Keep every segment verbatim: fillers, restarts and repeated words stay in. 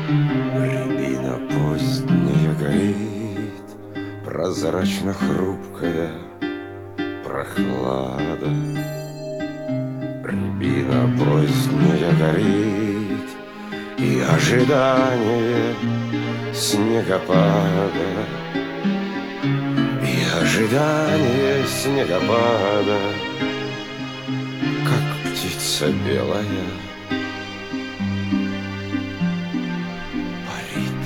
Рябина поздняя горит, прозрачно хрупкая прохлада. Рябина поздняя горит, и ожидание снегопада, и ожидание снегопада, как птица белая парит.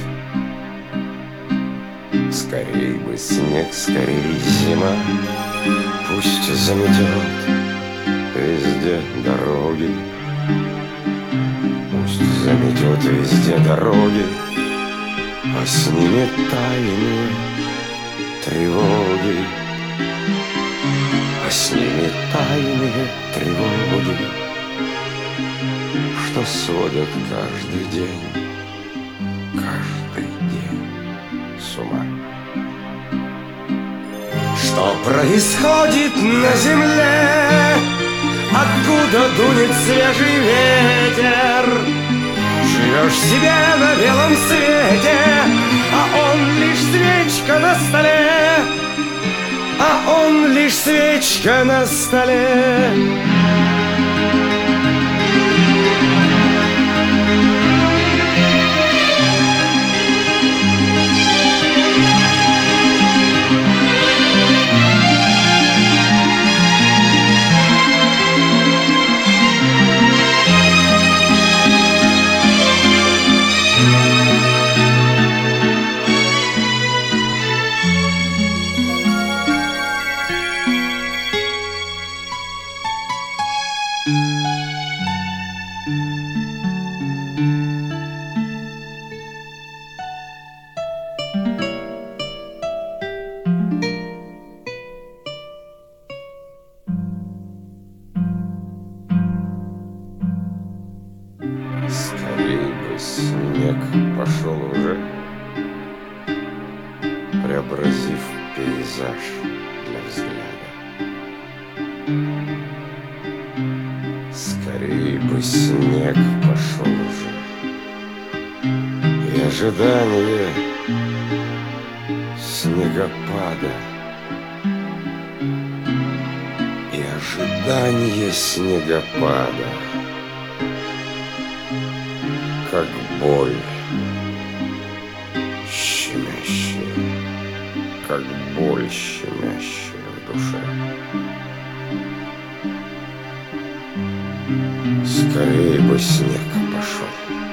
Скорей бы снег, скорей зима, пусть заметет везде дороги, пусть заметет везде дороги, а с ними тайные тревоги, а с ними тайные тревоги, что сводят каждый день, каждый день с ума. Что происходит на земле? Откуда дунет свежий ветер? Живешь себе на белом свете, а он лишь свечка на столе, а он лишь свечка на столе. Скорей бы снег пошел уже, преобразив пейзаж для взгляда. Скорей бы снег пошел уже, и ожидание снегопада, и ожидание снегопада, как боль щемящая, как боль щемящая в душе. Скорей бы снег пошел.